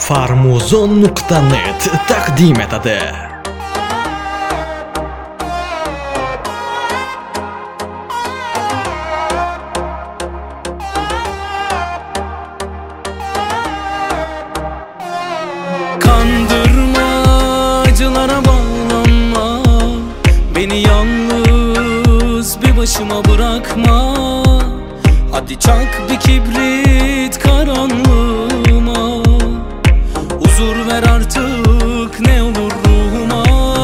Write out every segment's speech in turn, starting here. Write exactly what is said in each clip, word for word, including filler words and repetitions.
Farmuzon nuqta net taqdim etadi. Kandırma, acılara bağlanma, beni yalnız bir başıma bırakma. Hadi çak bir kibrit karanlığıma, huzur ver artık ne olur ruhuma.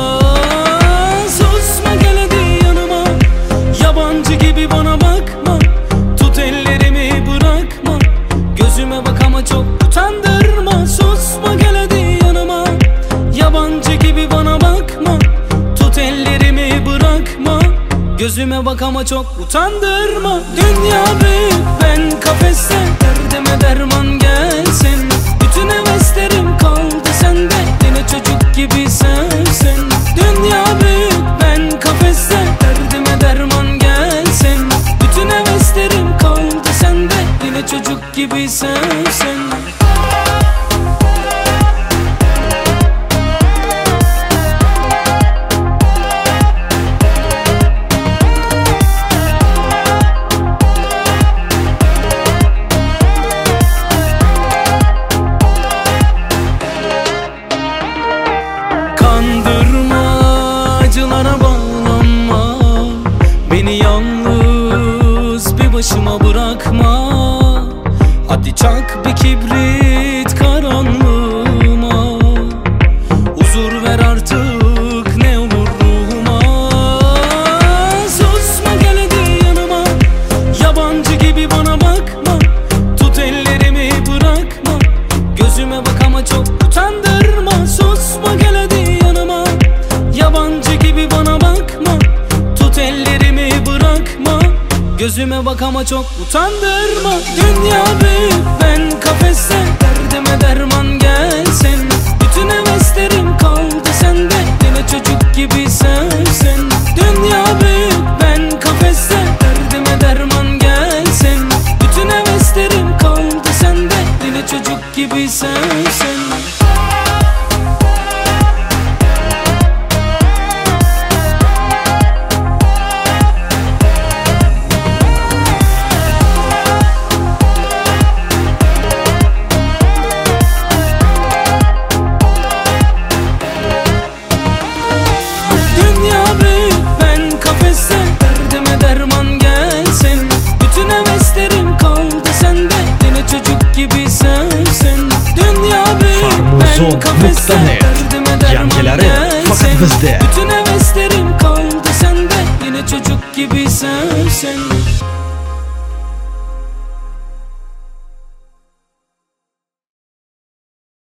Susma, gel hadi yanıma, yabancı gibi bana bakma. Tut ellerimi bırakma, gözüme bak ama çok utandırma. Susma, gel hadi yanıma, yabancı gibi bana bakma. Tut ellerimi bırakma, gözüme bak ama çok utandırma. Dünya büyük, ben kafeste, derdime derman gelsin. Bütün heveslerim kaldı sende, yine çocuk gibi sevsen. Dünya büyük, ben kafeste, derdime derman gelsin. Bütün heveslerim kaldı sende, yine çocuk gibi sevsen. Acılara bağlanma, beni yalnız bir başıma bırakma. Hadi çak bir kibrit karanlığıma, huzur ver artık ne olur ruhuma. Susma, gel hadi yanıma, yabancı gibi bana bakma. Tut ellerimi bırakma, gözüme bak ama çok utandırma. Susma, gel hadi yanıma, yabancı gibi bana bakma. Tut ellerimi bırakma, gözüme bak ama çok utandırma. Dünya büyük, ben kafeste, derdime derman gelsin. Bütün heveslerim kaldı sende, yine çocuk gibi sevsen. Dünya büyük, ben kafeste, derdime derman gelsin. Bütün heveslerim kaldı sende, yine çocuk gibi sevsen. Farmuzon nuqta net yangilari faqat bizda. Bütün heveslerim kaldı sende, yine çocuk gibi sevsen.